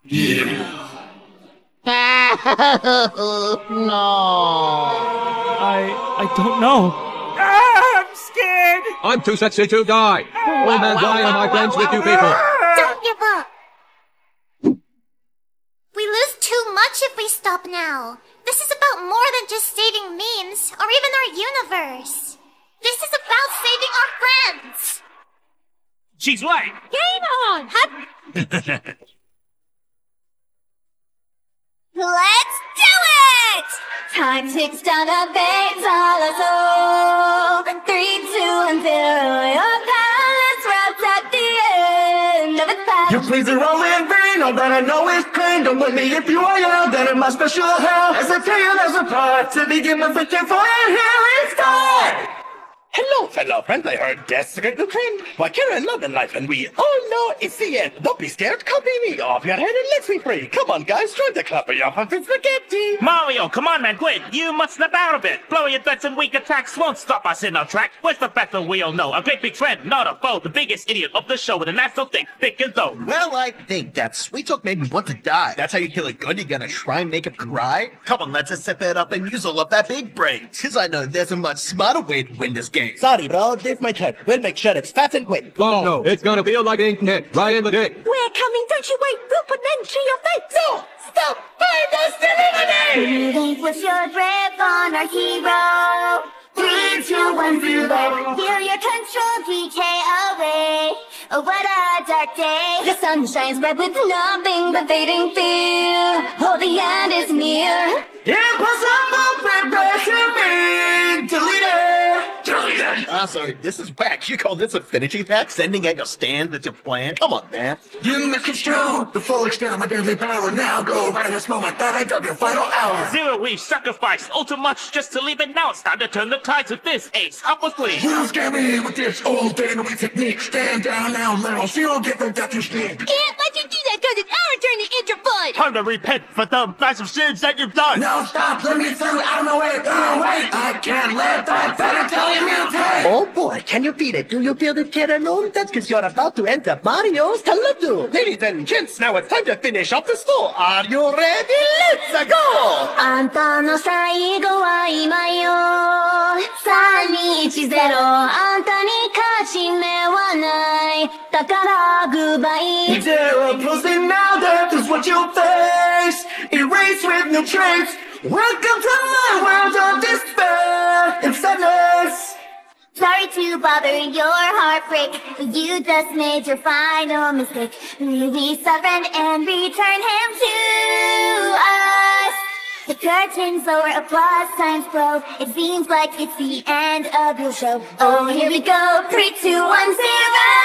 No. I don't know. I'm scared. I'm too sexy to die. All men die and my friends with you people. Don't give up. We lose too much if we stop now. This is about more than just saving memes or even our universe. This is about saving our friends. She's right. Game on! Let's do it! Time ticks down the veins, all our soul. 3, 2, and 0. Your palace wrapped at the end of its path. You please are all in vain, all that I know is pain. Don't let me if you are young, then in my special hell. As I tell you, there's a part to begin with, freaking fire, here it's time! Hello, fellow friends. I heard death's a great new trend. Why care in love and life, and we all know it's the end. Don't be scared. Copy me off your head and let's be free. Come on, guys, join the club. You're off of spaghetti. Mario, come on, man, quit. You must snap out a bit. Blowing your threats and weak attacks won't stop us in our track. Where's the battle we all know? A great big friend, not a foe. The biggest idiot of the show with a natural thick as though. Well, I think that Sweet Talk made me want to die. That's how you kill a good? You gotta try and make him cry? Come on, let's just step it up and use all of that big brain. Cause I know there's a much smarter way to win this game. Sorry, bro. This my turn. We'll make sure it's fast and quick. Oh, no, it's gonna feel like being hit right in the dick. We're coming, don't you wait. We'll put an end to your fate. No! Stop! Find us eliminate! Relinquish your grip on our hero. 3, 2, 1, 0. Feel your control decay away. Oh, what a dark day. The sun shines bright with nothing but fading fear. Oh, the end is near. Impossible preparation being deleted! Sorry, this is whack. You call this affinity pack? Sending egg a stand that's your plan? Come on, man. You misconstrue the full extent of my deadly power. Now go right at this moment that I dug your final hour. Zero, we've sacrificed all too much just to leave it now. It's time to turn the tides with this ace. Up with please. You scare me with this old damn technique. Stand down now, little. So you'll get the death you sleep. Can't let you do that because it's our turn to eat your foot. Time to repent for the massive sins that you've done. No, stop. Let me through. Out of my way. Oh, wait. I can't let that Italian mutate. Oh boy, can you beat it? Do you feel the kid alone? That's because you're about to enter Mario's Talado. Ladies and gents, now it's time to finish off the score. Are you ready? Let's go! あんたの最後は今よ。3210。あんたに勝ち目はない。だからグッバイ。 Zero closing now, death is what you face. Erase with new traits. Welcome to my world of despair and sadness. Sorry to bother your heartbreak, but you just made your final mistake. Release our friend and return him to us. The curtains lower, applause times pro. It seems like it's the end of your show. Oh, here we go. 3, 2, 1, 0.